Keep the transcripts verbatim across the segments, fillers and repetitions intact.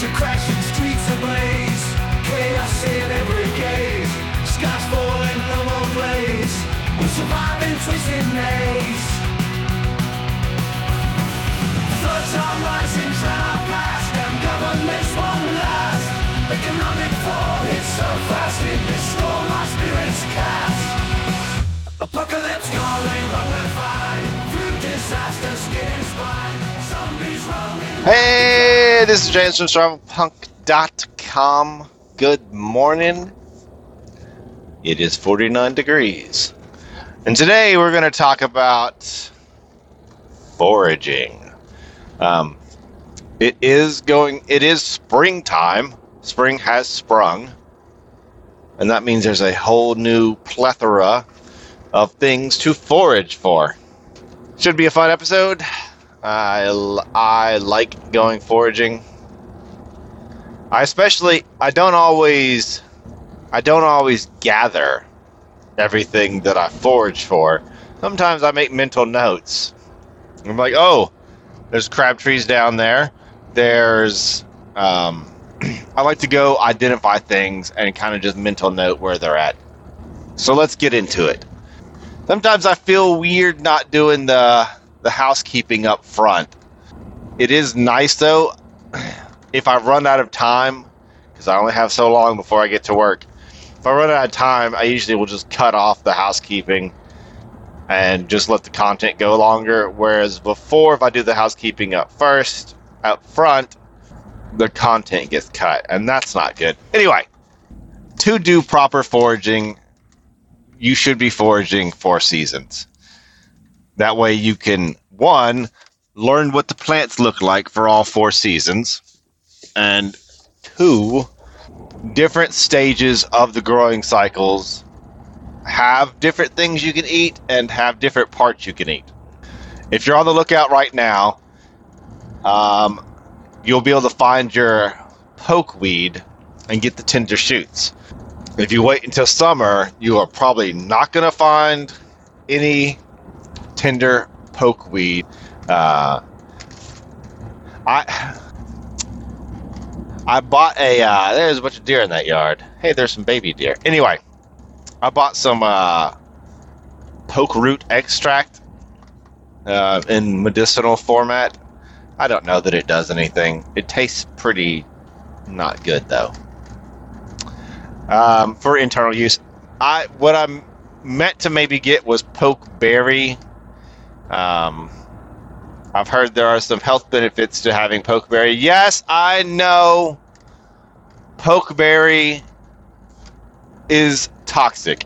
Cars are crashing, streets ablaze, chaos in every gaze, skies falling, no more blaze. We survive in twisted maze. Floods are rising, drown our past, and governments won't last. Economic fall hits so fast, in this storm our spirits cast. Apocalypse calling, but we're fine. Through disaster, skin is blind. Zombies roaming. Hey, this is James from Survival Punk dot com. Good morning. It is forty-nine degrees. And today we're going to talk about foraging. Um, it is going, it is springtime. Spring has sprung. And that means there's a whole new plethora of things to forage for. Should be a fun episode. I, I like going foraging. I especially, I don't always, I don't always gather everything that I forage for. Sometimes I make mental notes. I'm like, oh, there's crab trees down there. There's, um, I like to go identify things and kind of just mental note where they're at. So let's get into it. Sometimes I feel weird not doing the the housekeeping up front. It is nice though, if I run out of time, because I only have so long before I get to work. If I run out of time, I usually will just cut off the housekeeping and just let the content go longer. Whereas before, if I do the housekeeping up first, up front, the content gets cut, and that's not good. Anyway, to do proper foraging, you should be foraging for seasons. That way you can, one, learn what the plants look like for all four seasons, and two, different stages of the growing cycles have different things you can eat and have different parts you can eat. If you're on the lookout right now, um, you'll be able to find your pokeweed and get the tender shoots. If you wait until summer, you are probably not going to find any tender pokeweed. Uh, I I bought a, uh, there's a bunch of deer in that yard. Hey, there's some baby deer. Anyway, I bought some uh, poke root extract uh, in medicinal format. I don't know that it does anything. It tastes pretty not good though. Um, for internal use, I what I meant to maybe get was pokeberry. Um, I've heard there are some health benefits to having pokeberry. Yes, I know pokeberry is toxic,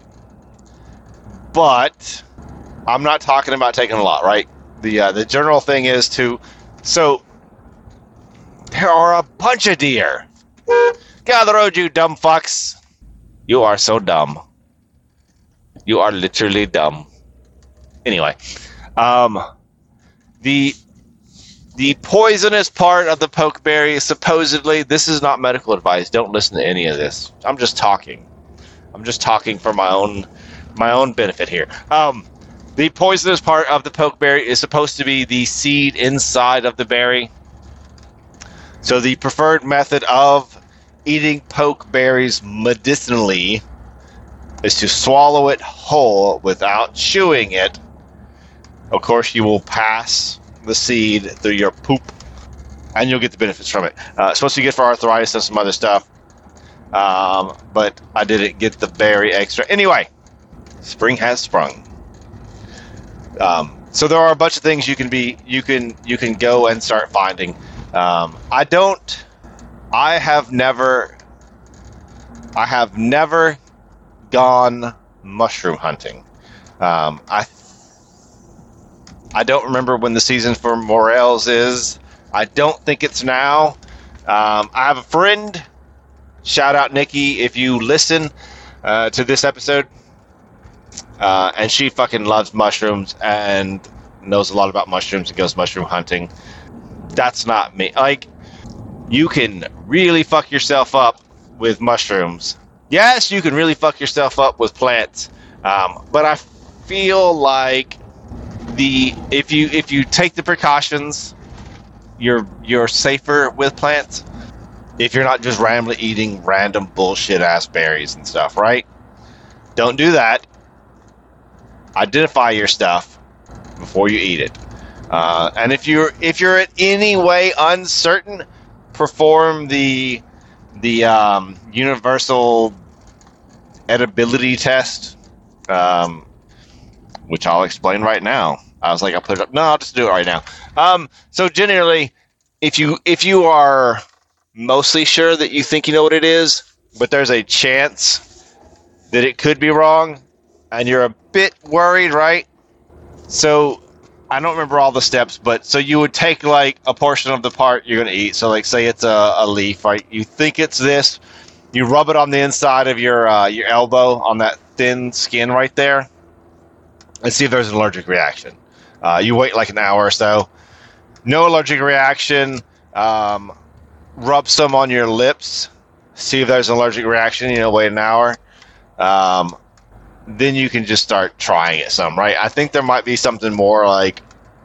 but I'm not talking about taking a lot, right? The uh, the general thing is to, so there are a bunch of deer. Get out of the road, you dumb fucks. You are so dumb. You are literally dumb. Anyway, um, the the poisonous part of the pokeberry is supposedly, this is not medical advice. Don't listen to any of this. I'm just talking. I'm just talking for my own my own benefit here. Um, the poisonous part of the pokeberry is supposed to be the seed inside of the berry. So the preferred method of eating pokeberries medicinally is to swallow it whole without chewing it. Of course, you will pass the seed through your poop, and you'll get the benefits from it. Uh, it's supposed to be good for arthritis and some other stuff, um, but I didn't get the berry extra. Anyway, spring has sprung. Um, so there are a bunch of things you can be, you can, you can go and start finding. Um, I don't. I have never. I have never gone mushroom hunting. Um, I. I don't remember when the season for morels is. I don't think it's now. Um, I have a friend. Shout out Nikki if you listen uh, to this episode. Uh, and she fucking loves mushrooms and knows a lot about mushrooms and goes mushroom hunting. That's not me. Like, you can really fuck yourself up with mushrooms. Yes, you can really fuck yourself up with plants. Um, but I feel like the if you if you take the precautions, you're you're safer with plants. If you're not just randomly eating random bullshit ass berries and stuff, right? Don't do that. Identify your stuff before you eat it. Uh, and if you're if you're in any way uncertain, perform the the um, universal edibility test, um, which I'll explain right now. I was like, I'll put it up. No, I'll just do it right now. Um, so generally, if you if you are mostly sure that you think you know what it is, but there's a chance that it could be wrong, and you're a bit worried, right? So I don't remember all the steps, but so you would take like a portion of the part you're going to eat. So like say it's a, a leaf, right? You think it's this. You rub it on the inside of your uh, your elbow on that thin skin right there and see if there's an allergic reaction. Uh, you wait like an hour or so. No allergic reaction. Um, rub some on your lips. See if there's an allergic reaction. You know, wait an hour. Um, then you can just start trying it some, right? I think there might be something more like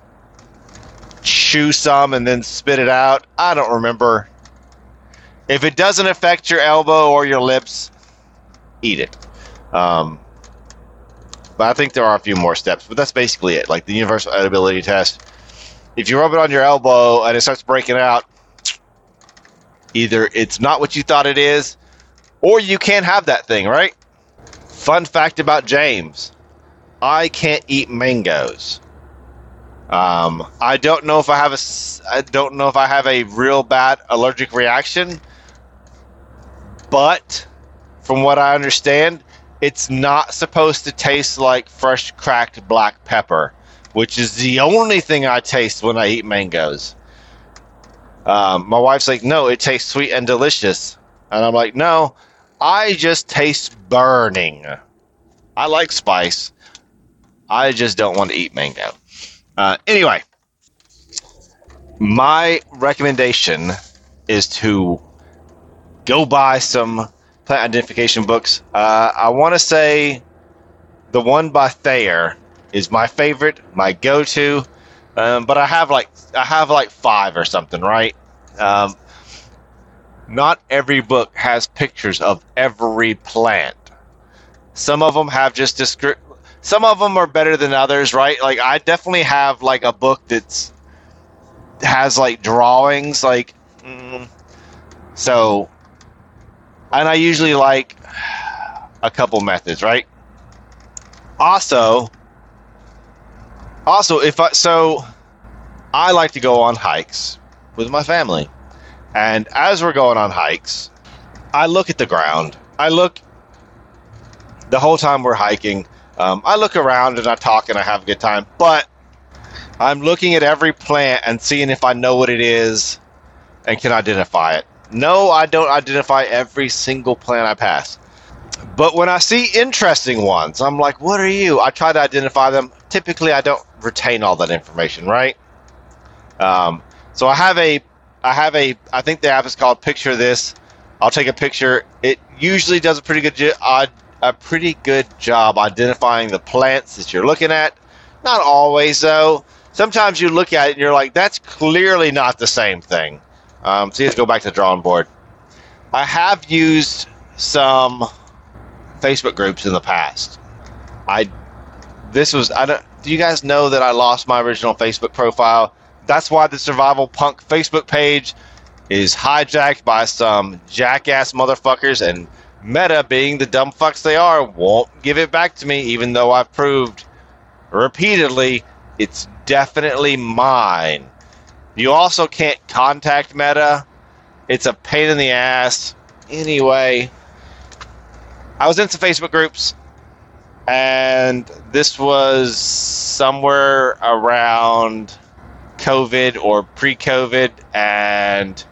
chew some and then spit it out. I don't remember. If it doesn't affect your elbow or your lips, eat it. Um, but I think there are a few more steps, but that's basically it. Like the universal edibility test. If you rub it on your elbow and it starts breaking out, either it's not what you thought it is, or you can't have that thing, right? Fun fact about James. I can't eat mangoes. Um, I don't know if I have a, I don't know if I have a real bad allergic reaction, but from what I understand, it's not supposed to taste like fresh cracked black pepper, which is the only thing I taste when I eat mangoes. Um, my wife's like, no, it tastes sweet and delicious. And I'm like, no, I just taste burning. I like spice. I just don't want to eat mango. Uh, anyway, my recommendation is to go buy some plant identification books. Uh, I want to say the one by Thayer is my favorite, my go-to. Um, but I have like I have like five or something, right? Um, not every book has pictures of every plant. Some of them have just descri- Some of them are better than others, right? Like I definitely have like a book that's has like drawings, like mm, so. And I usually like a couple methods, right? Also, also if I so, I like to go on hikes with my family, and as we're going on hikes, I look at the ground. I look the whole time we're hiking. Um, I look around and I talk and I have a good time, but I'm looking at every plant and seeing if I know what it is and can identify it. No, I don't identify every single plant I pass. But when I see interesting ones, I'm like, what are you? I try to identify them. Typically, I don't retain all that information, right? Um, so I have a, I have a, I think the app is called Picture This. I'll take a picture. It usually does a pretty good job. A pretty good job identifying the plants that you're looking at. Not always, though. Sometimes you look at it and you're like, that's clearly not the same thing. Um, so let's go back to the drawing board. I have used some Facebook groups in the past. I, this was, I don't, do you guys know that I lost my original Facebook profile? That's why the Survival Punk Facebook page is hijacked by some jackass motherfuckers, and Meta, being the dumb fucks they are, won't give it back to me, even though I've proved repeatedly it's definitely mine. You also can't contact Meta. It's a pain in the ass. Anyway, I was in some Facebook groups, and this was somewhere around COVID or pre-COVID, and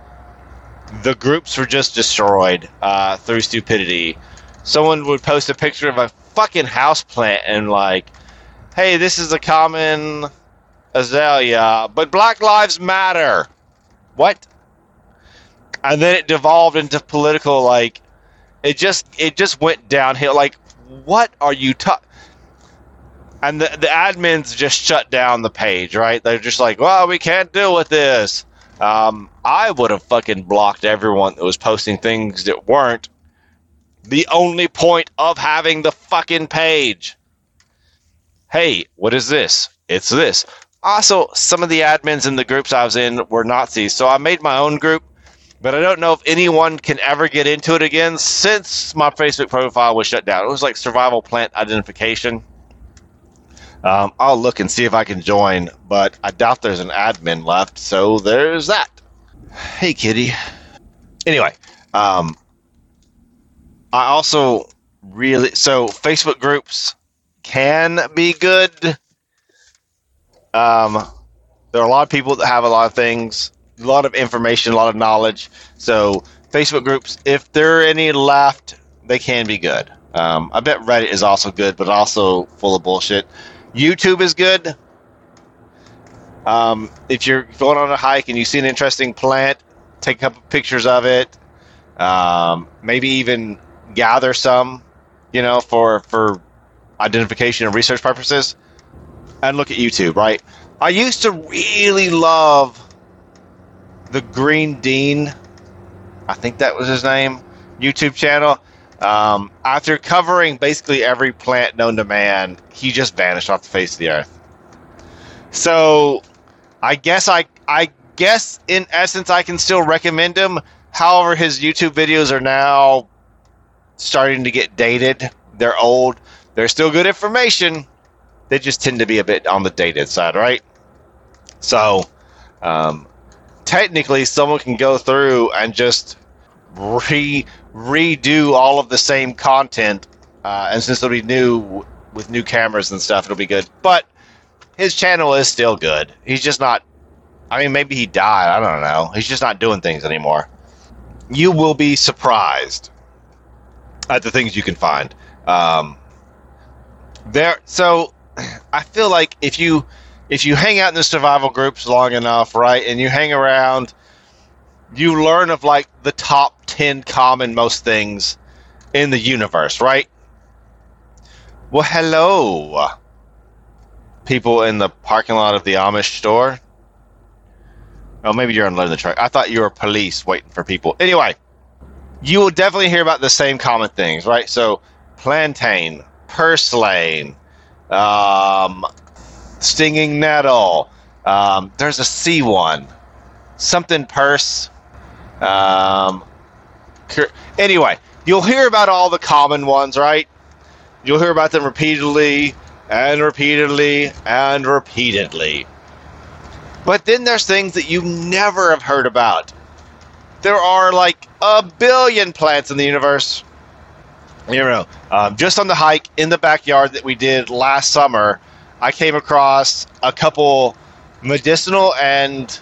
the groups were just destroyed uh, through stupidity. Someone would post a picture of a fucking houseplant and like, hey, this is a common azalea, but Black Lives Matter. What? And then it devolved into political, like, it just it just went downhill. Like, what are you talking? And the, the admins just shut down the page, right? They're just like, well, we can't deal with this. Um, I would have fucking blocked everyone that was posting things that weren't the only point of having the fucking page. Hey, what is this? It's this. Also, some of the admins in the groups I was in were Nazis, so I made my own group, but I don't know if anyone can ever get into it again since my Facebook profile was shut down. It was like survival plant identification. Um, I'll look and see if I can join, but I doubt there's an admin left, so there's that. Hey, kitty. Anyway, um, I also really... So, Facebook groups can be good. Um, there are a lot of people that have a lot of things, a lot of information, a lot of knowledge. So, Facebook groups, if there are any left, they can be good. Um, I bet Reddit is also good, but also full of bullshit. YouTube is good. Um, if you're going on a hike and you see an interesting plant, take a couple pictures of it. Um, maybe even gather some, you know, for for identification and research purposes. And look at YouTube, right? I used to really love the Green Dean, I think that was his name, YouTube channel. Um, after covering basically every plant known to man, he just vanished off the face of the earth. So, I guess I, I guess in essence I can still recommend him. However, his YouTube videos are now starting to get dated. They're old. They're still good information. They just tend to be a bit on the dated side, right? So, um, technically, someone can go through and just re redo all of the same content, uh, and since it'll be new with new cameras and stuff, it'll be good. But his channel is still good. He's just not. I mean, maybe he died. I don't know. He's just not doing things anymore. You will be surprised at the things you can find. Um, there. So, I feel like if you if you hang out in the survival groups long enough, right, and you hang around, you learn of like the top ten common most things in the universe, right? Well, hello, people in the parking lot of the Amish store. Oh, maybe you're unloading the truck. I thought you were police waiting for people. Anyway, you will definitely hear about the same common things, right? So, plantain, purslane, um, stinging nettle. Um, there's a C one, something purse. Um, anyway, you'll hear about all the common ones, right? You'll hear about them repeatedly and repeatedly and repeatedly. But then there's things that you never have heard about. There are like a billion plants in the universe. You know, um, just on the hike in the backyard that we did last summer, I came across a couple medicinal and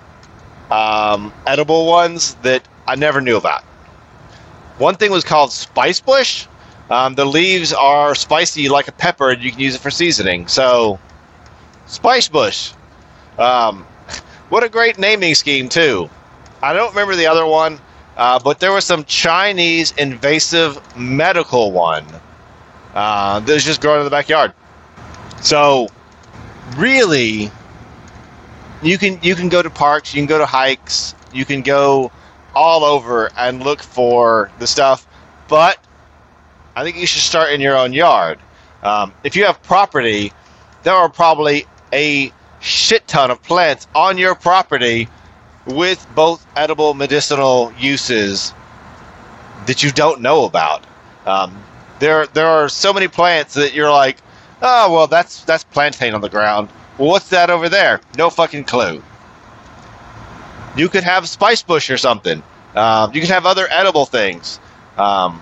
um, edible ones that I never knew about. One thing was called spice bush. Um, the leaves are spicy like a pepper, and you can use it for seasoning. So, spice bush. Um, what a great naming scheme, too. I don't remember the other one, uh, but there was some Chinese invasive medical one uh, that was just growing in the backyard. So, really, you can you can go to parks, you can go to hikes, you can go all over and look for the stuff, but I think you should start in your own yard. Um, if you have property, there are probably a shit ton of plants on your property with both edible medicinal uses that you don't know about. Um, there there are so many plants that you're like, oh, well, that's that's plantain on the ground. Well, what's that over there? No fucking clue. You could have spice bush or something. Um, you could have other edible things. Um,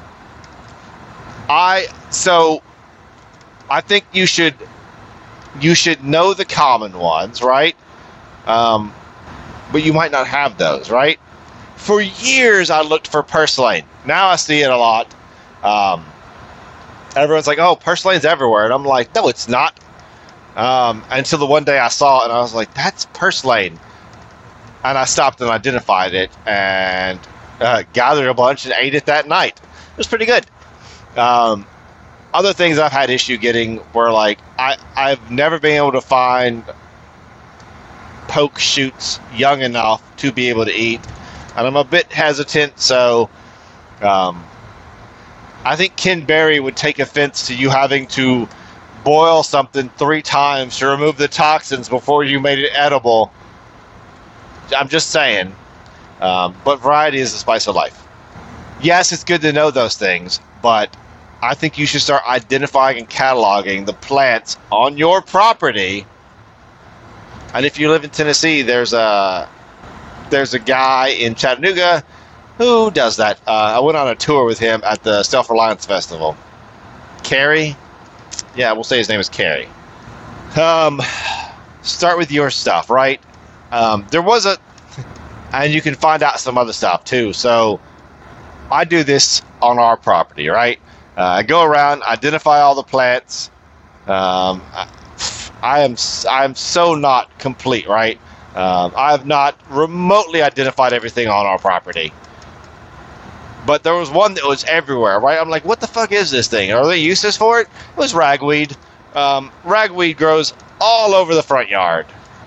I so I think you should you should know the common ones, right? Um, but you might not have those, right? For years, I looked for purslane. Now I see it a lot. Um, everyone's like, "Oh, purslane's everywhere," and I'm like, "No, it's not." Um, until the one day I saw it, and I was like, "That's purslane," and I stopped and identified it, and uh, gathered a bunch and ate it that night. It was pretty good. Um, other things I've had issue getting were like I I've never been able to find poke shoots young enough to be able to eat. And I'm a bit hesitant, so um, I think Ken Berry would take offense to you having to boil something three times to remove the toxins before you made it edible. I'm just saying. Um, but variety is the spice of life. Yes, it's good to know those things, but I think you should start identifying and cataloging the plants on your property. And if you live in Tennessee, there's a there's a guy in Chattanooga who does that. Uh, I went on a tour with him at the Self-Reliance Festival. Carrie? Yeah, we'll say his name is Carrie. Um, start with your stuff, right? Um, there was a... And you can find out some other stuff, too. So, I do this on our property, right? Uh, I go around, identify all the plants. Um, I, I am I am so not complete, right? Um, I have not remotely identified everything on our property. But there was one that was everywhere, right? I'm like, what the fuck is this thing? Are there uses for it? It was ragweed. Um, ragweed grows all over the front yard.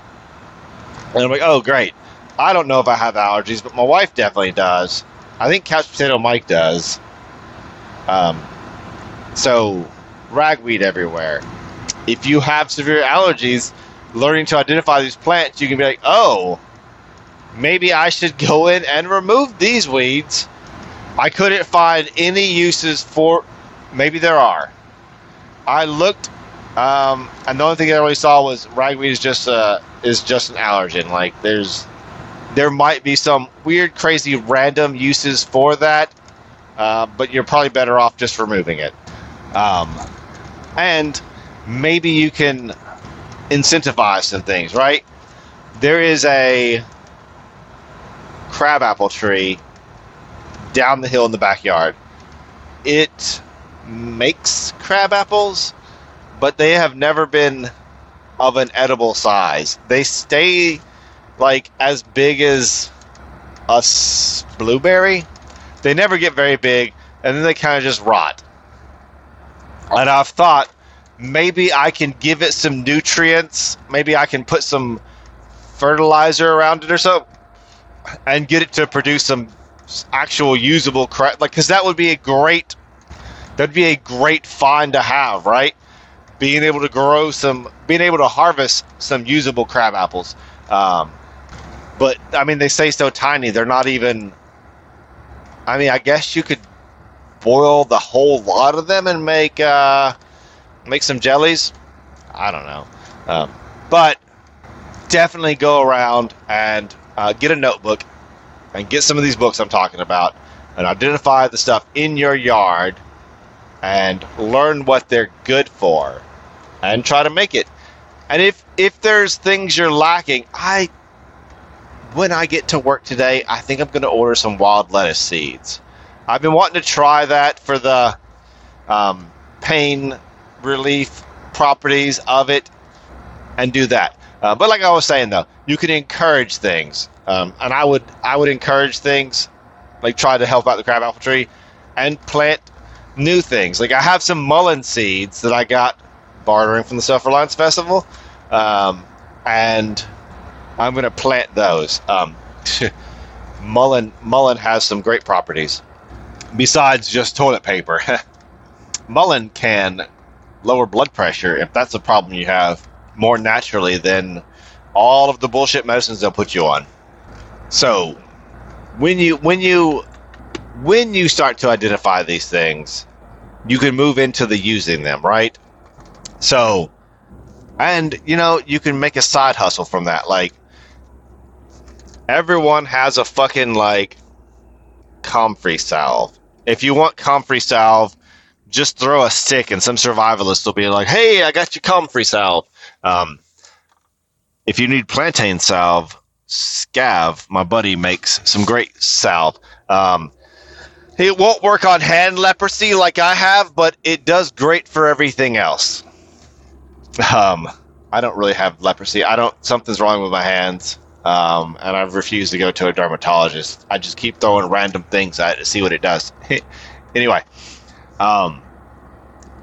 And I'm like, oh, great. I don't know if I have allergies, but my wife definitely does. I think Couch Potato Mike does. Um, so, ragweed everywhere. If you have severe allergies, learning to identify these plants, you can be like, oh, maybe I should go in and remove these weeds. I couldn't find any uses for... Maybe there are. I looked, um, and the only thing I really saw was ragweed is just uh, is just an allergen. Like, there's... There might be some weird, crazy, random uses for that, uh, but you're probably better off just removing it. Um, and maybe you can incentivize some things, right? There is a crabapple tree down the hill in the backyard. It makes crab apples, but they have never been of an edible size. They stay... like as big as a blueberry. They never get very big, and then they kind of just rot. And I've thought maybe I can give it some nutrients. Maybe I can put some fertilizer around it or so, and get it to produce some actual usable crab. Like, because that would be a great, that'd be a great find to have, right? Being able to grow some, being able to harvest some usable crab apples. Um, But, I mean, they say so tiny, they're not even... I mean, I guess you could boil the whole lot of them and make uh, make some jellies. I don't know. Um, but, definitely go around and uh, get a notebook and get some of these books I'm talking about and identify the stuff in your yard and learn what they're good for and try to make it. And if, if there's things you're lacking, I... When I get to work today, I think I'm going to order some wild lettuce seeds. I've been wanting to try that for the um, pain relief properties of it and do that. Uh, but like I was saying, though, you can encourage things. Um, and I would I would encourage things, like try to help out the crabapple tree and plant new things. Like I have some mullein seeds that I got bartering from the Self-Reliance Festival. Um, and... I'm going to plant those. Um, mullein, mullein has some great properties. Besides just toilet paper. Mullein can lower blood pressure if that's a problem you have more naturally than all of the bullshit medicines they'll put you on. So, when you when you when you start to identify these things, you can move into the using them, right? So, and you know, you can make a side hustle from that, like everyone has a fucking, like, comfrey salve. If you want comfrey salve, just throw a stick and some survivalist will be like, hey, I got you comfrey salve. Um, if you need plantain salve, Scav, my buddy, makes some great salve. Um, it won't work on hand leprosy like I have, but it does great for everything else. Um, I don't really have leprosy. I don't, something's wrong with my hands. Um, and I've refused to go to a dermatologist. I just keep throwing random things at it to see what it does. Anyway. Um,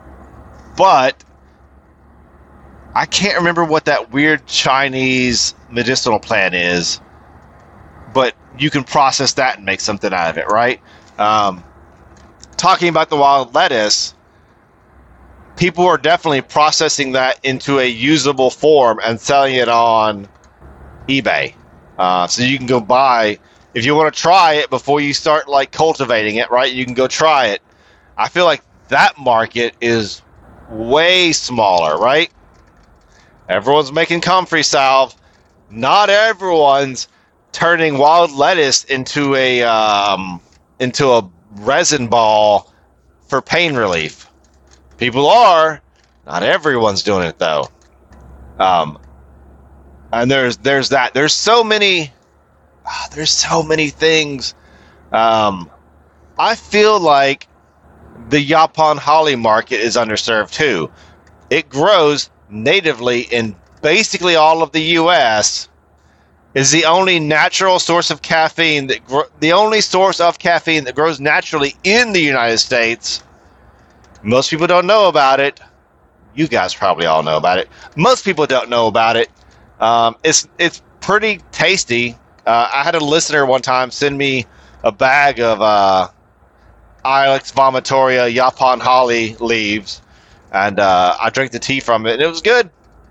but I can't remember what that weird Chinese medicinal plant is, but you can process that and make something out of it, right? Um, talking about the wild lettuce, people are definitely processing that into a usable form and selling it on eBay. Uh, so you can go buy, if you want to try it before you start like cultivating it, right? You can go try it. I feel like that market is way smaller, right? Everyone's making comfrey salve. Not everyone's turning wild lettuce into a um, into a resin ball for pain relief. People are. Not everyone's doing it though. Um, and there's there's that. There's so many. Oh, there's so many things. Um, I feel like the Yaupon holly market is underserved too. It grows natively in basically all of the U S, is the only natural source of caffeine that gro- the only source of caffeine that grows naturally in the United States. Most people don't know about it. You guys probably all know about it. Most people don't know about it. Um, it's it's pretty tasty. Uh, I had a listener one time send me a bag of uh, Ilex vomitoria Yaupon holly leaves, and uh, I drank the tea from it, and it was good.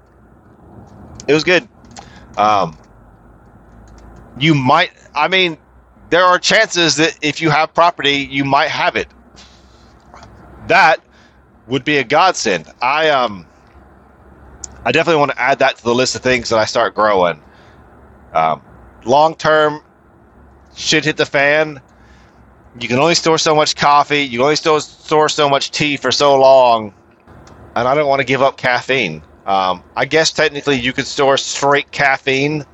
It was good. Um, you might, I mean, there are chances that if you have property, you might have it. That would be a godsend. I um, I definitely want to add that to the list of things that I start growing. Um, long term, shit hit the fan. You can only store so much coffee. You can only store, store so much tea for so long. And I don't want to give up caffeine. Um, I guess technically you could store straight caffeine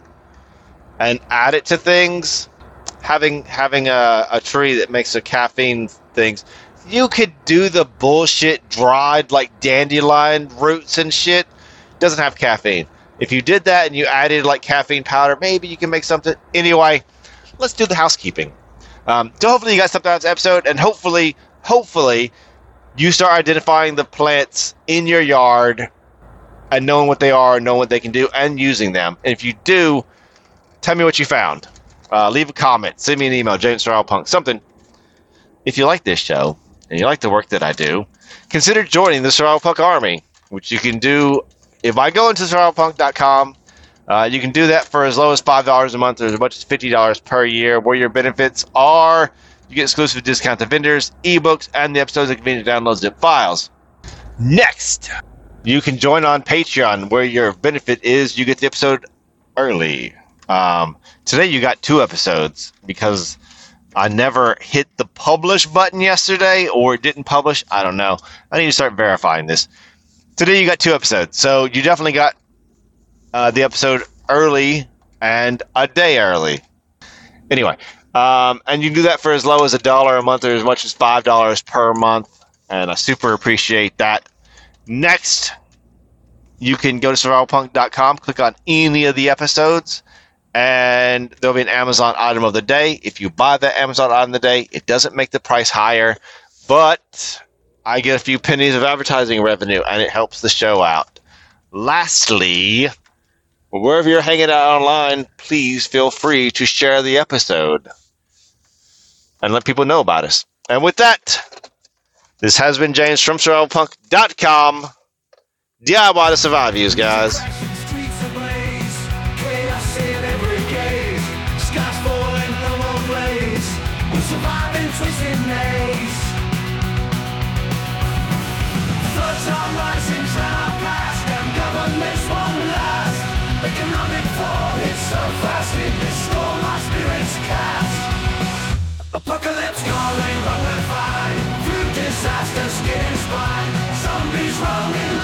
and add it to things. Having having a, a tree that makes a caffeine things. You could do the bullshit dried like dandelion roots and shit. Doesn't have caffeine. If you did that and you added like caffeine powder, maybe you can make something. Anyway, let's do the housekeeping. Um, so hopefully you got something out of this episode, and hopefully, hopefully, you start identifying the plants in your yard and knowing what they are, knowing what they can do, and using them. And if you do, tell me what you found. Uh, leave a comment. Send me an email, James Survival Punk, something. If you like this show, and you like the work that I do, consider joining the Survival Punk Army, which you can do if I go into survival punk dot com. Uh, you can do that for as low as five dollars a month or as much as fifty dollars per year, where your benefits are you get exclusive discount to vendors, ebooks, and the episodes and convenient download zip files. Next, you can join on Patreon, where your benefit is you get the episode early. Um, today you got two episodes because I never hit the publish button yesterday, or it didn't publish. I don't know. I need to start verifying this. Today you got two episodes, so you definitely got uh, the episode early and a day early. Anyway, um, and you can do that for as low as a dollar a month or as much as five dollars per month, and I super appreciate that. Next, you can go to survival punk dot com, click on any of the episodes, and there'll be an Amazon item of the day. If you buy the Amazon item of the day, it doesn't make the price higher, but I get a few pennies of advertising revenue, and it helps the show out. Lastly, wherever you're hanging out online, please feel free to share the episode and let people know about us. And with that, this has been James from survival punk dot com. D I Y to survive, you guys. Streets ablaze, chaos in every gaze. Skies falling, no more blaze. We survive in twisted maze. Floods are rising, shall past, and governments won't last. Economic fall hits so fast, in this storm our spirits cast. Apocalypse calling, run with fire. Through disaster, skin and spine. Zombies roaming.